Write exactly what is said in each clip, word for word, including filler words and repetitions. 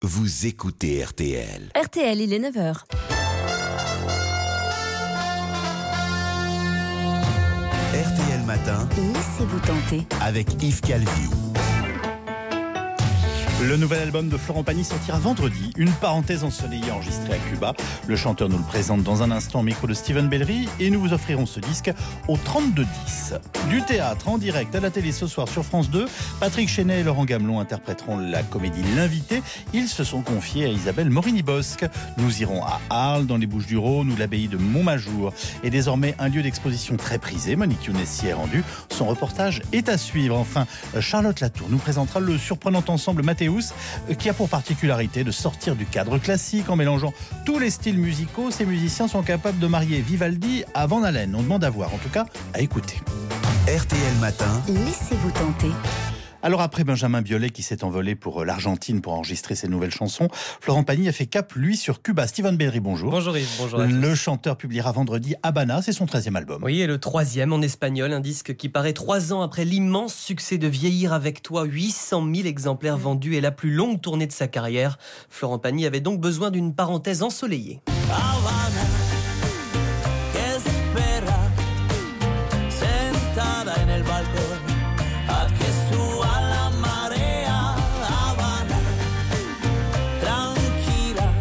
Vous écoutez R T L. R T L, il est neuf heures. R T L Matin. Laissez-vous tenter. Avec Yves Calvi. Le nouvel album de Florent Pagny sortira vendredi. Une parenthèse ensoleillée enregistrée à Cuba. Le chanteur nous le présente dans un instant au micro de Steven Bellery et nous vous offrirons ce disque au trente-deux dix. Du théâtre en direct à la télé ce soir sur France deux. Patrick Chenet et Laurent Gamelon interpréteront la comédie L'invité. Ils se sont confiés à Isabelle Morini-Bosque. Nous irons à Arles, dans les Bouches-du-Rhône, où l'abbaye de Montmajour est désormais un lieu d'exposition très prisé. Monique Younes s'y est rendue. Son reportage est à suivre. Enfin, Charlotte Latour nous présentera le surprenant ensemble Mathéus, qui a pour particularité de sortir du cadre classique en mélangeant tous les styles musicaux. Ces musiciens sont capables de marier Vivaldi à Van Halen. On demande à voir, en tout cas à écouter. R T L Matin. Laissez-vous tenter. Alors après Benjamin Biolay qui s'est envolé pour l'Argentine pour enregistrer ses nouvelles chansons, Florent Pagny a fait cap, lui, sur Cuba. Steven Bellery, bonjour. Bonjour Yves, bonjour à tous. Le chanteur publiera vendredi Habana, c'est son treizième album. Oui, et le troisième en espagnol, un disque qui paraît trois ans après l'immense succès de Vieillir avec toi, huit cent mille exemplaires vendus et la plus longue tournée de sa carrière. Florent Pagny avait donc besoin d'une parenthèse ensoleillée. Habana, que espera, sentada en el balcón, a que suba la marea. Habana, tranquila,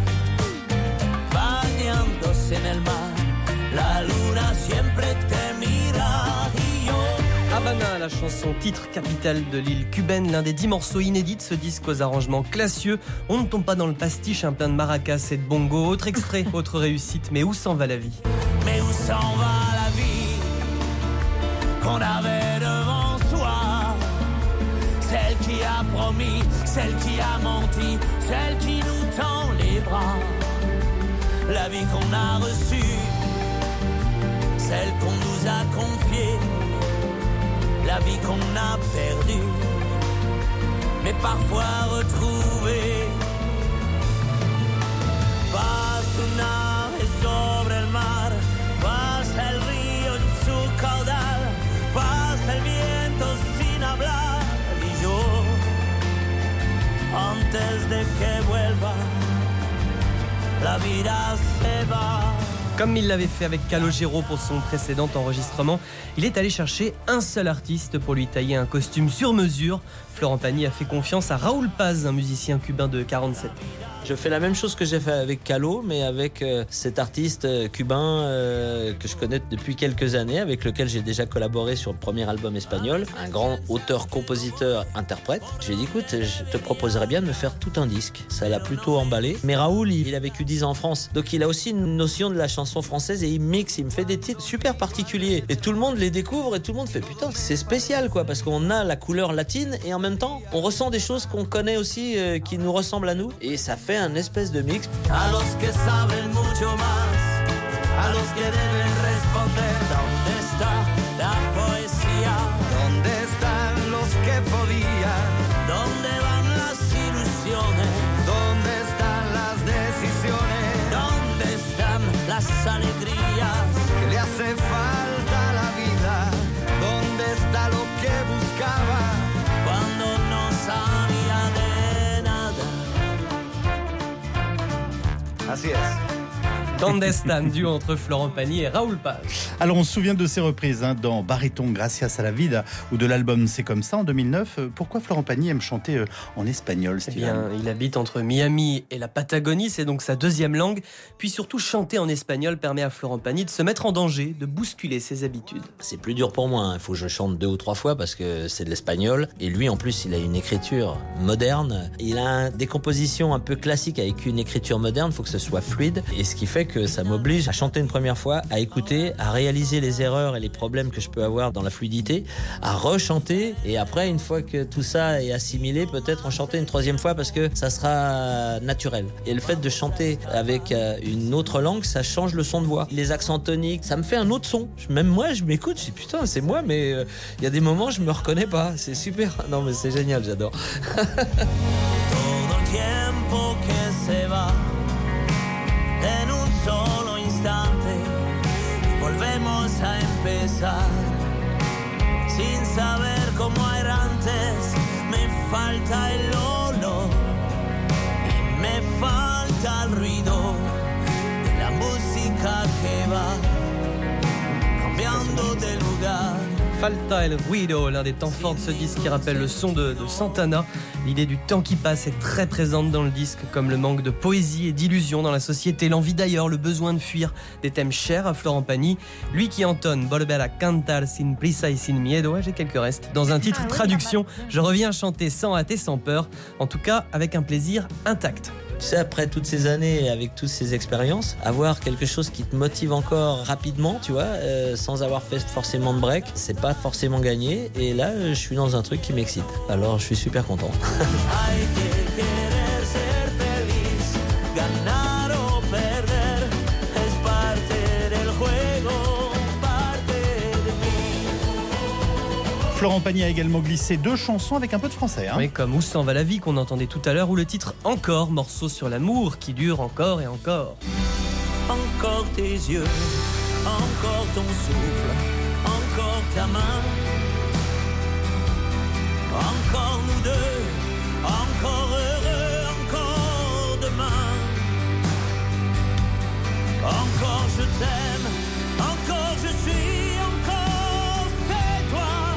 bañándose en el mar, la luna siempre te mira y yo. Habana, la chanson titre capitale de l'île cubaine, l'un des dix morceaux inédits de ce disque aux arrangements classieux. On ne tombe pas dans le pastiche, un plein de maracas et de bongo. Autre extrait, autre réussite, mais où s'en va la vie? Mais où s'en va la vie qu'on avait devant soi? Celle qui a promis, celle qui a menti, celle qui nous tend les bras. La vie qu'on a reçue, celle qu'on nous a confiée, la vie qu'on a perdue, mais parfois retrouvée. Pasa una nave sobre el mar, pasa el río en su caudal, pasa el viento sin hablar y yo, antes de que vuelva, la vida se va. Comme il l'avait fait avec Calogero pour son précédent enregistrement, il est allé chercher un seul artiste pour lui tailler un costume sur mesure. Florent Pagny a fait confiance à Raúl Paz, un musicien cubain de quarante-sept ans. Je fais la même chose que j'ai fait avec Calo, mais avec euh, cet artiste euh, cubain euh, que je connais depuis quelques années, avec lequel j'ai déjà collaboré sur le premier album espagnol, un grand auteur, compositeur, interprète. Je lui ai dit, écoute, je te proposerais bien de me faire tout un disque. Ça l'a plutôt emballé. Mais Raoul, il, il a vécu dix ans en France, donc il a aussi une notion de la chanson française et il mixe, il me fait des titres super particuliers. Et tout le monde les découvre et tout le monde fait, putain, c'est spécial quoi, parce qu'on a la couleur latine et en même temps, on ressent des choses qu'on connaît aussi, euh, qui nous ressemblent à nous. Et ça fait un espèce de mix. A los que saben mucho más, a los que deben responder, ¿dónde está la poesía? ¿Dónde están los que podían? ¿Dónde van las ilusiones? ¿Dónde están las decisiones? ¿Dónde están las alegrías? ¿Qué le hace falta a la vida? ¿Dónde está lo que buscaba cuando no sabía de nada? Así es. Donde Estan, duo entre Florent Pagny et Raúl Paz. Alors on se souvient de ses reprises hein, dans Baryton Gracias a la Vida ou de l'album C'est comme ça en deux mille neuf. Pourquoi Florent Pagny aime chanter euh, en espagnol, Eh Steven ? bien, il habite entre Miami et la Patagonie, c'est donc sa deuxième langue. Puis surtout, chanter en espagnol permet à Florent Pagny de se mettre en danger, de bousculer ses habitudes. C'est plus dur pour moi, il faut que je chante deux ou trois fois parce que c'est de l'espagnol. Et lui, en plus, il a une écriture moderne. Il a des compositions un peu classiques avec une écriture moderne, il faut que ce soit fluide. Et ce qui fait que ça m'oblige à chanter une première fois, à écouter, à réaliser les erreurs et les problèmes que je peux avoir dans la fluidité, à rechanter. Et après, une fois que tout ça est assimilé, peut-être en chanter une troisième fois parce que ça sera naturel. Et le fait de chanter avec une autre langue, ça change le son de voix. Les accents toniques, ça me fait un autre son. Même moi, je m'écoute, je dis putain, c'est moi, mais il euh, y a des moments, je me reconnais pas. C'est super. Non, mais c'est génial, j'adore. Todo el tiempo que se va en un solo instante y volvemos a empezar sin saber cómo era antes. Me falta el olor ruido de la música que va cambiando de lugar. Falta el ruido, l'un des temps forts de ce disque qui rappelle le son de, de Santana. L'idée du temps qui passe est très présente dans le disque, comme le manque de poésie et d'illusion dans la société, l'envie d'ailleurs, le besoin de fuir, des thèmes chers à Florent Pagny. Lui qui entonne Volver a cantar sin prisa y sin miedo, ouais, j'ai quelques restes. Dans un titre traduction, je reviens chanter sans hâte et sans peur, en tout cas avec un plaisir intact. Tu sais, après toutes ces années, avec toutes ces expériences, avoir quelque chose qui te motive encore rapidement, tu vois, euh, sans avoir fait forcément de break, c'est pas forcément gagné. Et là, je suis dans un truc qui m'excite. Alors, je suis super content. Hay que querer ser feliz, ganar o perder, es parte del juego, parte de mí. Florent Pagny a également glissé deux chansons avec un peu de français. Hein. Oui, comme Où s'en va la vie qu'on entendait tout à l'heure, ou le titre Encore, morceau sur l'amour qui dure encore et encore. Encore tes yeux, encore ton souffle, encore ta main, encore nous deux, encore heureux, encore demain, encore je t'aime, encore je suis, encore c'est toi,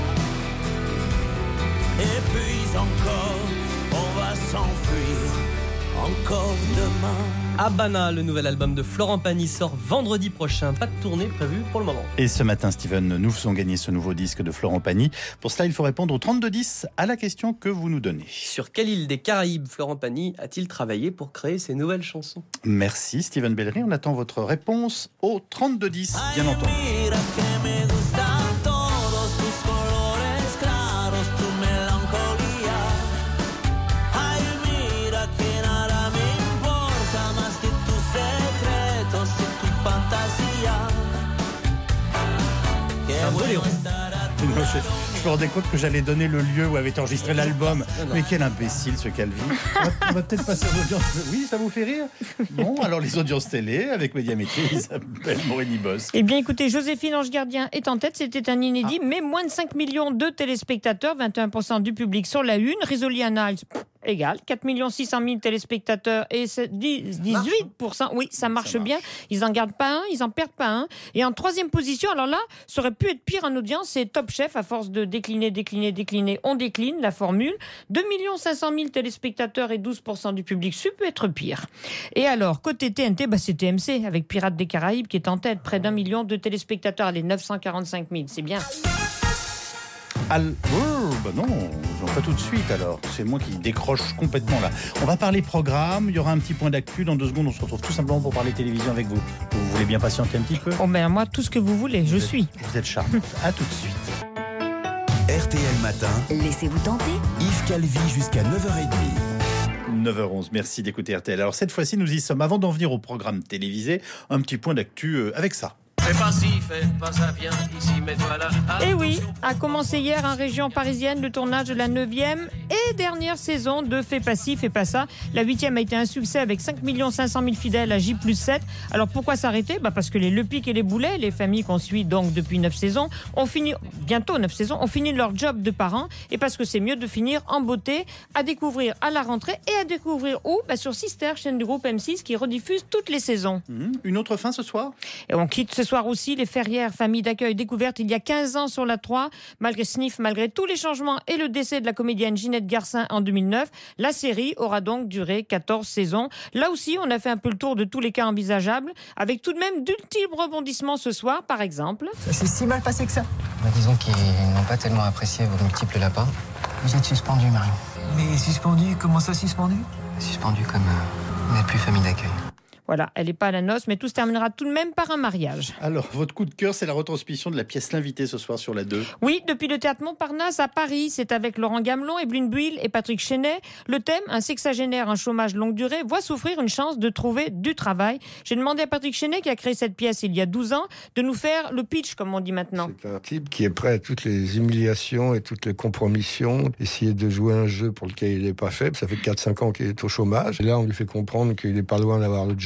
et puis encore on va s'enfuir, encore demain. Habana, le nouvel album de Florent Pagny, sort vendredi prochain. Pas de tournée prévue pour le moment. Et ce matin, Steven, nous faisons gagner ce nouveau disque de Florent Pagny. Pour cela, il faut répondre au trente-deux dix à la question que vous nous donnez. Sur quelle île des Caraïbes Florent Pagny a-t-il travaillé pour créer ses nouvelles chansons ? Merci, Steven Bellery. On attend votre réponse au trente-deux dix, bien entendu. Mira que me gustan todos tus colores claros, tu melancolía. Ay, mira que nada me importa más que tus secretos y tu fantasía. Qué Un bueno boléro. estar a tu Je, lado. je me rendais compte que j'allais donner le lieu où avait été enregistré l'album. Non, non. Mais quel imbécile, ce Calvi. On va, on va peut-être passer aux audiences. Oui, ça vous fait rire ? Bon, alors les audiences télé avec Médiamétrie, Isabelle Morini-Boss. Eh bien, écoutez, Joséphine Ange Gardien est en tête. C'était un inédit, mais moins de cinq millions de téléspectateurs, vingt et un pour cent du public sur la une. Rizzoli Annals, égal, quatre millions six cent mille téléspectateurs et dix-huit pour cent. Oui, ça marche Ça marche. bien. Ils n'en gardent pas un, ils n'en perdent pas un. Et en troisième position, alors là, ça aurait pu être pire en audience, c'est Top Chef. À force de décliner, décliner, décliner, on décline la formule. deux millions cinq cent mille téléspectateurs et douze pour cent du public, ça peut être pire. Et alors, côté T N T, bah, c'est T M C avec Pirates des Caraïbes qui est en tête, près d'un million de téléspectateurs, les neuf cent quarante-cinq mille, c'est bien. Al... Oh, bah non, pas tout de suite alors. C'est moi qui décroche complètement là. On va parler programme, il y aura un petit point d'actu. Dans deux secondes, on se retrouve tout simplement pour parler télévision avec vous. Vous voulez bien patienter un petit peu ? Oh ben moi, tout ce que vous voulez, je Vous êtes- suis. Vous êtes charmante. À tout de suite. R T L Matin, Laissez-vous tenter. Yves Calvi jusqu'à neuf heures trente. neuf heures onze, merci d'écouter R T L. Alors cette fois-ci, nous y sommes. Avant d'en venir au programme télévisé, un petit point d'actu euh, avec ça. Fais pas ci, fais pas ça, viens ici, mets-toi là. Et oui, a commencé hier en région parisienne le tournage de la neuvième et dernière saison de Fais pas ci, fais pas ça. La huitième a été un succès avec cinq millions cinq cent mille fidèles à J plus sept. Alors pourquoi s'arrêter ? Bah parce que les Le Pic et les Boulets, les familles qu'on suit donc depuis neuf saisons, ont fini, bientôt neuf saisons, ont fini leur job de parents, et parce que c'est mieux de finir en beauté, à découvrir à la rentrée et à découvrir où ? Bah sur Sister, chaîne du groupe M six qui rediffuse toutes les saisons. Mmh. Une autre fin ce soir ? Et on quitte ce soir aussi les Ferrières, famille d'accueil découverte il y a quinze ans sur la trois. Malgré Sniff, malgré tous les changements et le décès de la comédienne Ginette Garcin en deux mille neuf, la série aura donc duré quatorze saisons. Là aussi, on a fait un peu le tour de tous les cas envisageables, avec tout de même d'ultimes rebondissements ce soir, par exemple. Ça s'est si mal passé que ça. Bah, disons qu'ils n'ont pas tellement apprécié vos multiples lapins. Vous êtes suspendu, Marion. Mais suspendu, comment ça suspendu? Suspendu comme euh, vous n'êtes plus famille d'accueil. Voilà, elle n'est pas à la noce, mais tout se terminera tout de même par un mariage. Alors, votre coup de cœur, c'est la retransmission de la pièce L'Invité ce soir sur la deux. Oui, depuis le théâtre Montparnasse à Paris, c'est avec Laurent Gamelon, Evelyne Buil et Patrick Chenet. Le thème, un sexagénaire, un chômage longue durée, voit s'offrir une chance de trouver du travail. J'ai demandé à Patrick Chenet, qui a créé cette pièce il y a douze ans, de nous faire le pitch, comme on dit maintenant. C'est un type qui est prêt à toutes les humiliations et toutes les compromissions, essayer de jouer un jeu pour lequel il n'est pas fait. Ça fait quatre cinq ans qu'il est au chômage. Et là, on lui fait comprendre qu'il n'est pas loin d'avoir le job.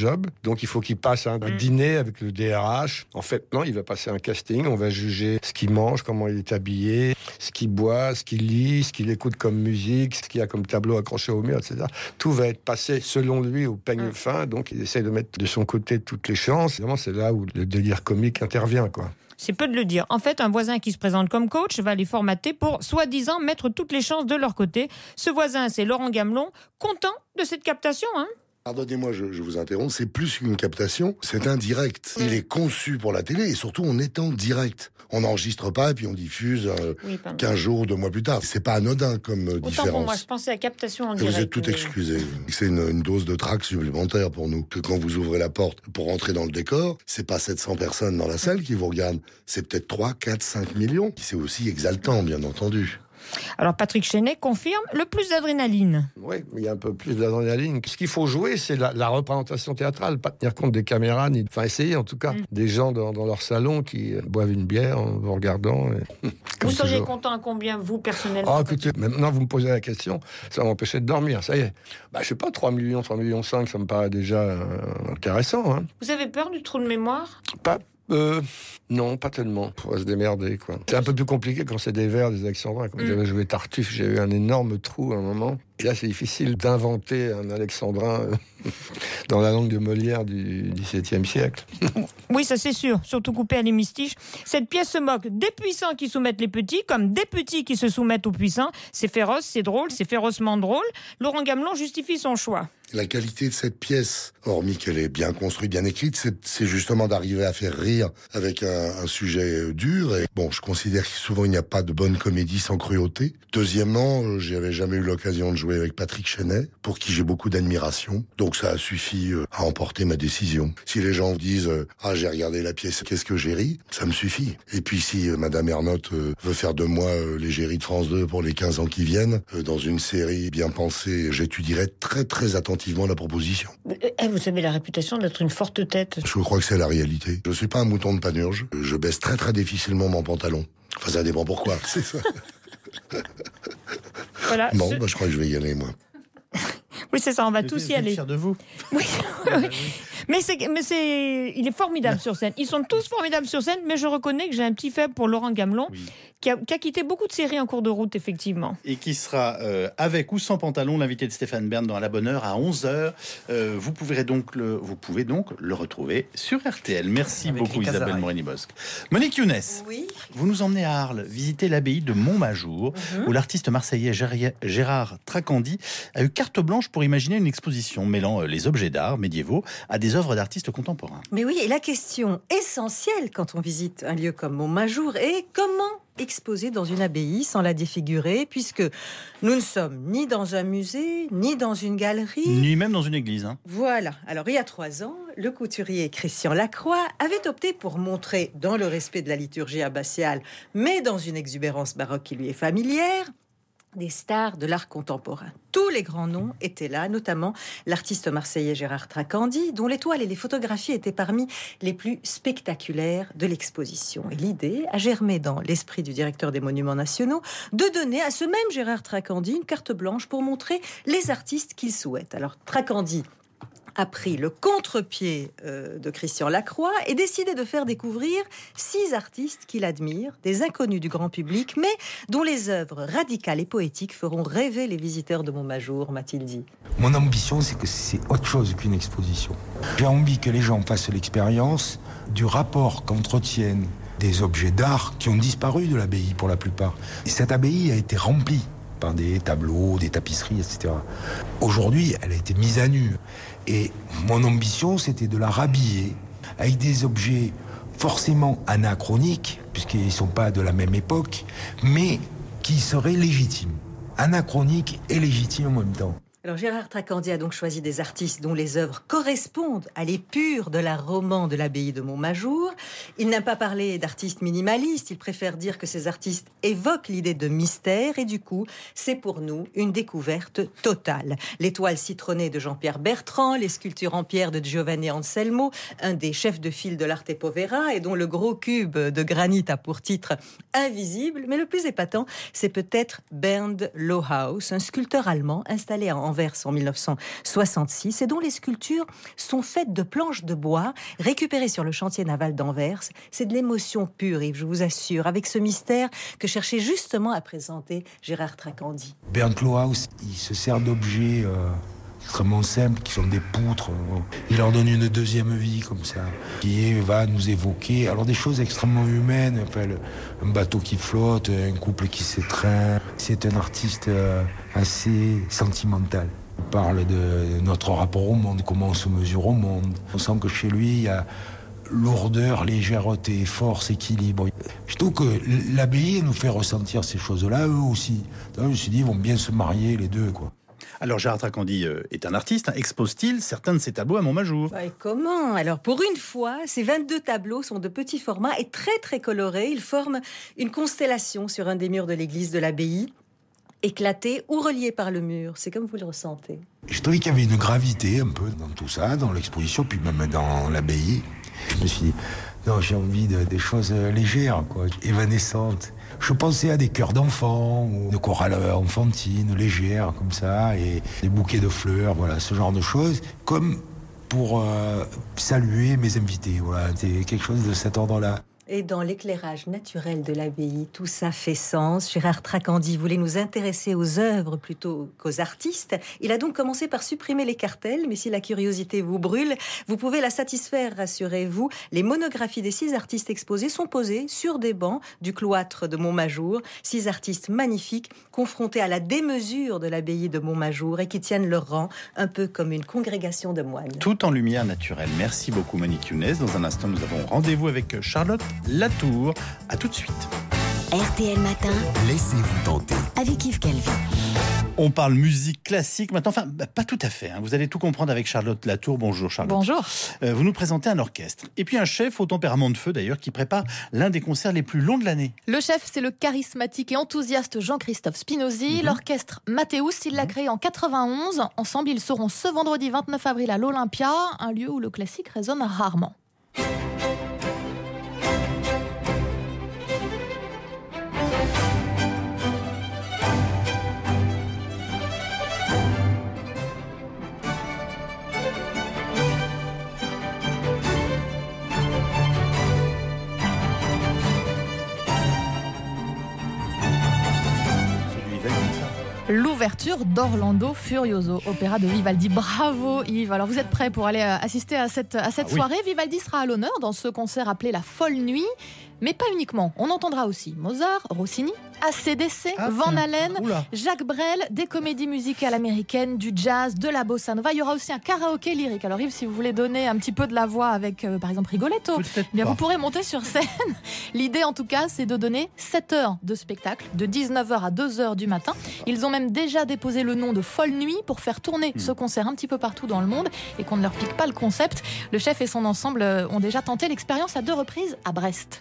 job. Donc il faut qu'il passe un, un Mm. dîner avec le D R H. En fait, non, il va passer un casting. On va juger ce qu'il mange, comment il est habillé, ce qu'il boit, ce qu'il lit, ce qu'il écoute comme musique, ce qu'il y a comme tableau accroché au mur, et cetera. Tout va être passé selon lui au peigne fin. Donc il essaie de mettre de son côté toutes les chances. Évidemment, c'est là où le délire comique intervient, quoi. C'est peu de le dire. En fait, un voisin qui se présente comme coach va les formater pour, soi-disant, mettre toutes les chances de leur côté. Ce voisin, c'est Laurent Gamelon, content de cette captation, hein. Pardonnez-moi, je, je vous interromps, c'est plus qu'une captation, c'est un direct. Il est conçu pour la télé et surtout on est en direct. On n'enregistre pas et puis on diffuse euh, Oui, pardon. quinze jours, deux mois plus tard. C'est pas anodin comme euh, Autant différence. pour moi, je pensais à captation en Et direct. vous êtes tout mais- excusé. C'est une, une dose de trac supplémentaire pour nous. Que quand vous ouvrez la porte pour rentrer dans le décor, c'est pas sept cents personnes dans la salle qui vous regardent. C'est peut-être trois, quatre, cinq millions. C'est aussi exaltant, bien entendu. Alors Patrick Chenet confirme le plus d'adrénaline. Oui, mais il y a un peu plus d'adrénaline. Ce qu'il faut jouer, c'est la, la représentation théâtrale, pas tenir compte des caméras, ni... enfin essayer en tout cas, Mm. des gens dans, dans leur salon qui euh, boivent une bière en vous regardant. et- Vous Comme seriez toujours. content à combien, vous, personnellement? Ah, écoutez, maintenant vous me posez la question, ça va m'empêcher de dormir, ça y est. Bah, je sais pas, trois millions, trois millions cinq, ça me paraît déjà euh, intéressant. Hein. Vous avez peur du trou de mémoire? Pas, euh, non, pas tellement. On va se démerder, quoi. C'est un peu plus compliqué quand c'est des vers, des alexandrins. Quand Mm. j'avais joué Tartuffe, j'ai eu un énorme trou à un moment. Et là, c'est difficile d'inventer un alexandrin euh, dans la langue de Molière du dix-septième siècle. Oui, ça c'est sûr, surtout coupé à l'hémistiche. Cette pièce se moque des puissants qui soumettent les petits, comme des petits qui se soumettent aux puissants. C'est féroce, c'est drôle, c'est férocement drôle. Laurent Gamelon justifie son choix. La qualité de cette pièce, hormis qu'elle est bien construite, bien écrite, c'est, c'est justement d'arriver à faire rire avec un, un sujet dur. Et bon, je considère que souvent il n'y a pas de bonne comédie sans cruauté. Deuxièmement, euh, j'avais jamais eu l'occasion de jouer avec Patrick Chenet, pour qui j'ai beaucoup d'admiration. Donc ça a suffi euh, à emporter ma décision. Si les gens disent euh, ah j'ai regardé la pièce, qu'est-ce que j'ai ri, ça me suffit. Et puis si euh, Madame Ernotte euh, veut faire de moi euh, l'égérie de France deux pour les quinze ans qui viennent, euh, dans une série bien pensée, j'étudierai très très attentivement la proposition. Eh, vous avez la réputation d'être une forte tête. Je crois que c'est la réalité. Je suis pas un mouton de panurge. Je baisse très très difficilement mon pantalon. Enfin, ça dépend pourquoi. C'est ça. Voilà. Bon, Ce- bah, je crois que je vais y aller, moi. Oui, c'est ça, on va Je tous suis y aller. fier de vous. Oui, oui. Mais c'est, mais c'est, il est formidable sur scène. Ils sont tous formidables sur scène, mais je reconnais que j'ai un petit faible pour Laurent Gamelon, Oui. qui, a, qui a quitté beaucoup de séries en cours de route, effectivement. Et qui sera euh, avec ou sans pantalon l'invité de Stéphane Bern dans À la bonne heure à onze heures. Euh, vous, pouvez donc le, vous pouvez donc le retrouver sur R T L. Merci Avec beaucoup Rika Isabelle Zaraï. Morini-Bosque. Monique Younes, Oui. vous nous emmenez à Arles visiter l'abbaye de Montmajour, Mhm. où l'artiste marseillais Géri- Gérard Tracandi a eu carte blanche pour imaginer une exposition mêlant euh, les objets d'art médiévaux à des œuvres d'artistes contemporains. Mais oui, et la question essentielle quand on visite un lieu comme Montmajour est comment exposer dans une abbaye sans la défigurer, puisque nous ne sommes ni dans un musée, ni dans une galerie. Ni même dans une église. Hein. Voilà. Alors, il y a trois ans, le couturier Christian Lacroix avait opté pour montrer, dans le respect de la liturgie abbatiale, mais dans une exubérance baroque qui lui est familière, des stars de l'art contemporain. Tous les grands noms étaient là, notamment l'artiste marseillais Gérard Tracandi, dont les toiles et les photographies étaient parmi les plus spectaculaires de l'exposition. Et l'idée a germé dans l'esprit du directeur des Monuments Nationaux de donner à ce même Gérard Tracandi une carte blanche pour montrer les artistes qu'il souhaite. Alors Tracandi a pris le contre-pied euh, de Christian Lacroix et décidé de faire découvrir six artistes qu'il admire, des inconnus du grand public, mais dont les œuvres radicales et poétiques feront rêver les visiteurs de Montmajour, m'a-t-il dit. Mon ambition, c'est que c'est autre chose qu'une exposition. J'ai envie que les gens fassent l'expérience du rapport qu'entretiennent des objets d'art qui ont disparu de l'abbaye pour la plupart. Et cette abbaye a été remplie par des tableaux, des tapisseries, et cetera. Aujourd'hui, elle a été mise à nu. Et mon ambition, c'était de la rhabiller avec des objets forcément anachroniques, puisqu'ils ne sont pas de la même époque, mais qui seraient légitimes. Anachroniques et légitimes en même temps. Alors Gérard Tracandi a donc choisi des artistes dont les œuvres correspondent à l'épure de l'art roman de l'abbaye de Montmajour. Il n'a pas parlé d'artistes minimalistes, il préfère dire que ces artistes évoquent l'idée de mystère et du coup, c'est pour nous une découverte totale. L'étoile citronnée de Jean-Pierre Bertrand, les sculptures en pierre de Giovanni Anselmo, un des chefs de file de l'Arte Povera et dont le gros cube de granit a pour titre Invisible, mais le plus épatant, c'est peut-être Bernd Lohaus, un sculpteur allemand installé en d'Anvers en mille neuf cent soixante-six et dont les sculptures sont faites de planches de bois récupérées sur le chantier naval d'Anvers. C'est de l'émotion pure, Yves, je vous assure, avec ce mystère que cherchait justement à présenter Gérard Tracandi. Bernd Lohaus, il se sert d'objets euh, extrêmement simples, qui sont des poutres. Il leur donne une deuxième vie, comme ça, qui va nous évoquer alors des choses extrêmement humaines, enfin, le, un bateau qui flotte, un couple qui s'étreint. C'est un artiste euh, assez sentimental. Il parle de notre rapport au monde, comment on se mesure au monde. On sent que chez lui, il y a lourdeur, légèreté, force, équilibre. Je trouve que l'abbaye nous fait ressentir ces choses-là, eux aussi. Donc, je me suis dit, ils vont bien se marier, les deux, quoi. Alors Gérard Tracandi est un artiste, hein. Expose-t-il certains de ses tableaux à Montmajour? Bah, et comment? Alors pour une fois, ces vingt-deux tableaux sont de petits formats et très très colorés. Ils forment une constellation sur un des murs de l'église de l'abbaye, éclatés ou reliés par le mur. C'est comme vous le ressentez. Je trouvais qu'il y avait une gravité un peu dans tout ça, dans l'exposition, puis même dans l'abbaye. Je me suis dit, non, j'ai envie de des choses légères, quoi, évanescentes. Je pensais à des chœurs d'enfants, ou de chorales enfantines, légères, comme ça, et des bouquets de fleurs, voilà, ce genre de choses, comme pour euh, saluer mes invités, voilà, c'est quelque chose de cet ordre-là. Et dans l'éclairage naturel de l'abbaye, tout ça fait sens. Gérard Tracandi voulait nous intéresser aux œuvres plutôt qu'aux artistes. Il a donc commencé par supprimer les cartels, mais si la curiosité vous brûle, vous pouvez la satisfaire, rassurez-vous. Les monographies des six artistes exposés sont posées sur des bancs du cloître de Montmajour. Six artistes magnifiques, confrontés à la démesure de l'abbaye de Montmajour et qui tiennent leur rang, un peu comme une congrégation de moines. Tout en lumière naturelle. Merci beaucoup Monique Younes. Dans un instant, nous avons rendez-vous avec Charlotte Latour. À tout de suite. R T L Matin. Laissez-vous tenter. Avec Yves Calvi. On parle musique classique maintenant, enfin bah, pas tout à fait, hein. Vous allez tout comprendre avec Charlotte Latour. Bonjour Charlotte. Bonjour. Euh, vous nous présentez un orchestre et puis un chef au tempérament de feu d'ailleurs qui prépare l'un des concerts les plus longs de l'année. Le chef, c'est le charismatique et enthousiaste Jean-Christophe Spinozzi. Mm-hmm. L'orchestre Mathéus, il l'a mm-hmm. créé en quatre-vingt-onze. Ensemble, ils seront ce vendredi vingt-neuf avril à l'Olympia, un lieu où le classique résonne rarement. L'ouverture d'Orlando Furioso, opéra de Vivaldi. Bravo Yves. Alors vous êtes prêts pour aller assister à cette, à cette ah, soirée oui. Vivaldi sera à l'honneur dans ce concert appelé La Folle Nuit. Mais pas uniquement. On entendra aussi Mozart, Rossini, A C D C, ah, Van Halen, Oula. Jacques Brel, des comédies musicales américaines, du jazz, de la bossa nova. Il y aura aussi un karaoké lyrique. Alors Yves, si vous voulez donner un petit peu de la voix avec, euh, par exemple, Rigoletto, eh bien vous pourrez monter sur scène. L'idée, en tout cas, c'est de donner sept heures de spectacle, de dix-neuf heures à deux heures du matin. Ils ont même déjà déposé le nom de Folle Nuit pour faire tourner mmh. ce concert un petit peu partout dans le monde et qu'on ne leur pique pas le concept. Le chef et son ensemble ont déjà tenté l'expérience à deux reprises à Brest.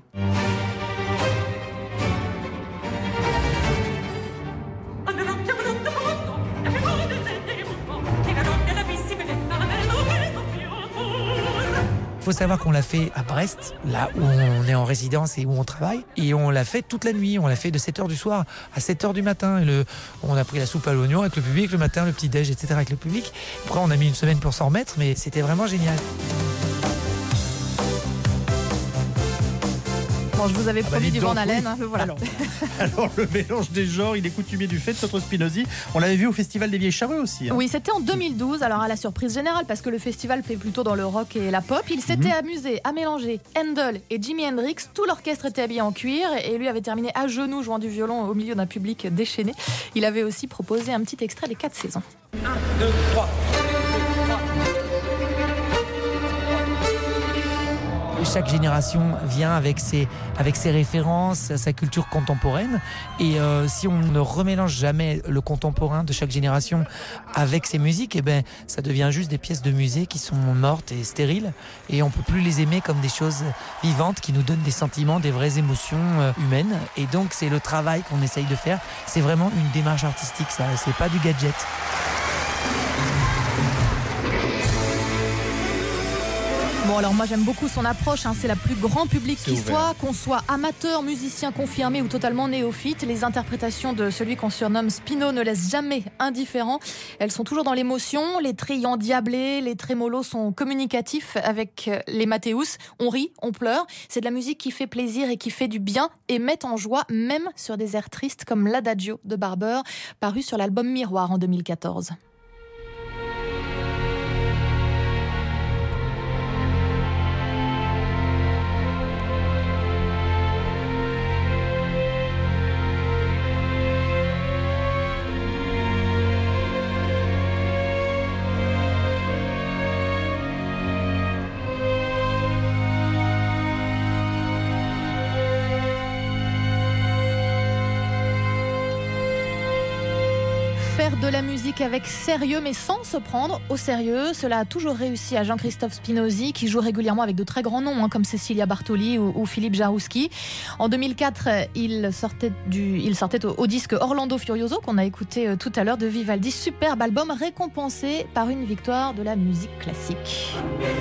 Il faut savoir qu'on l'a fait à Brest, là où on est en résidence et où on travaille. Et on l'a fait toute la nuit. On l'a fait de sept heures du soir à sept heures du matin. Et le, on a pris la soupe à l'oignon avec le public, le matin, le petit-déj, et cetera avec le public. Après, on a mis une semaine pour s'en remettre, mais c'était vraiment génial. Bon, je vous avais promis ah bah, du Van Halen, hein, voilà. Alors, alors, le mélange des genres, il est coutumier du fait, notre Spinozzi. On l'avait vu au Festival des Vieilles Charrues aussi. Hein. Oui, c'était en deux mille douze, alors à la surprise générale, parce que le festival fait plutôt dans le rock et la pop. Il s'était mm-hmm. amusé à mélanger Handel et Jimi Hendrix. Tout l'orchestre était habillé en cuir et lui avait terminé à genoux jouant du violon au milieu d'un public déchaîné. Il avait aussi proposé un petit extrait des quatre saisons. un, deux, trois. Chaque génération vient avec ses, avec ses références, sa culture contemporaine. Et euh, si on ne remélange jamais le contemporain de chaque génération avec ses musiques, eh ben, ça devient juste des pièces de musée qui sont mortes et stériles. Et on ne peut plus les aimer comme des choses vivantes qui nous donnent des sentiments, des vraies émotions euh, humaines. Et donc, c'est le travail qu'on essaye de faire. C'est vraiment une démarche artistique, ça. C'est pas du gadget. Bon, alors moi j'aime beaucoup son approche, hein, c'est la plus grand public C'est qui ouvert. soit, qu'on soit amateur, musicien confirmé ou totalement néophyte. Les interprétations de celui qu'on surnomme Spino ne laissent jamais indifférent. Elles sont toujours dans l'émotion, les trilles endiablés, les trémolos sont communicatifs avec les Mathéus. On rit, on pleure, c'est de la musique qui fait plaisir et qui fait du bien et met en joie, même sur des airs tristes comme l'Adagio de Barber, paru sur l'album Miroir en deux mille quatorze. Faire de la musique avec sérieux mais sans se prendre au sérieux, cela a toujours réussi à Jean-Christophe Spinozzi qui joue régulièrement avec de très grands noms hein, comme Cecilia Bartoli ou, ou Philippe Jarouski. En deux mille quatre, il sortait, du, il sortait au, au disque Orlando Furioso qu'on a écouté euh, tout à l'heure de Vivaldi, superbe album récompensé par une victoire de la musique classique.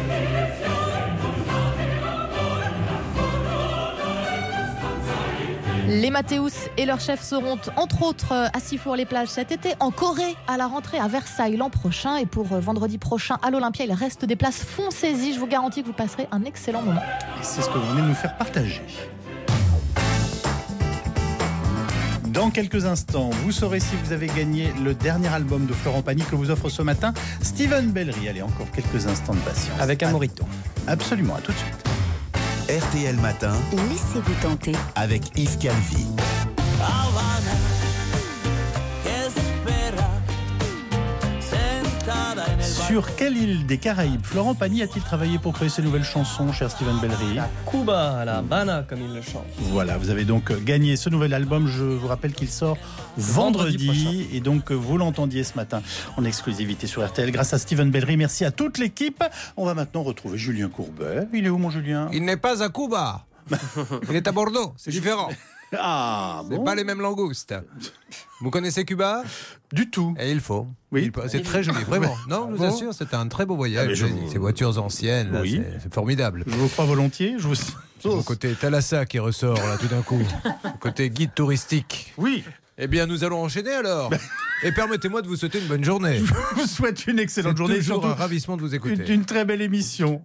Les Mathéus et leurs chefs seront entre autres à Sifour-les-Plages cet été, en Corée à la rentrée, à Versailles l'an prochain et pour vendredi prochain à l'Olympia. Il reste des places, foncez-y, je vous garantis que vous passerez un excellent moment. Et c'est ce que vous venez de nous faire partager. Dans quelques instants, vous saurez si vous avez gagné le dernier album de Florent Pagny que vous offre ce matin Steven Bellery. Allez, encore quelques instants de patience. Avec un mojito. Absolument, à tout de suite. R T L Matin. Laissez-vous tenter. Avec Yves Calvi. Sur quelle île des Caraïbes Florent Pagny a-t-il travaillé pour créer ses nouvelles chansons, cher Steven Bellery? À Cuba, à la Habana, comme il le chante. Voilà, vous avez donc gagné ce nouvel album. Je vous rappelle qu'il sort vendredi. Vendredi et donc, vous l'entendiez ce matin en exclusivité sur R T L grâce à Steven Bellery. Merci à toute l'équipe. On va maintenant retrouver Julien Courbet. Il est où, mon Julien? Il n'est pas à Cuba. Il est à Bordeaux. C'est différent. Ah, c'est bon. pas les mêmes langoustes. Vous connaissez Cuba? Du tout. Et il faut. Oui. Il- C'est très joli, vraiment. Non, je vous Bon. assure, c'était un très beau voyage. Ah, mais je vous- Ces voitures anciennes, là, Oui. c'est- c'est formidable. Je vous crois volontiers. Je vous... C'est mon côté Thalassa qui ressort là tout d'un coup. Le côté guide touristique. Oui. Eh bien, nous allons enchaîner alors. Et permettez-moi de vous souhaiter une bonne journée. Je vous souhaite une excellente C'est journée. toujours surtout un ravissement de vous écouter. Une, une très belle émission.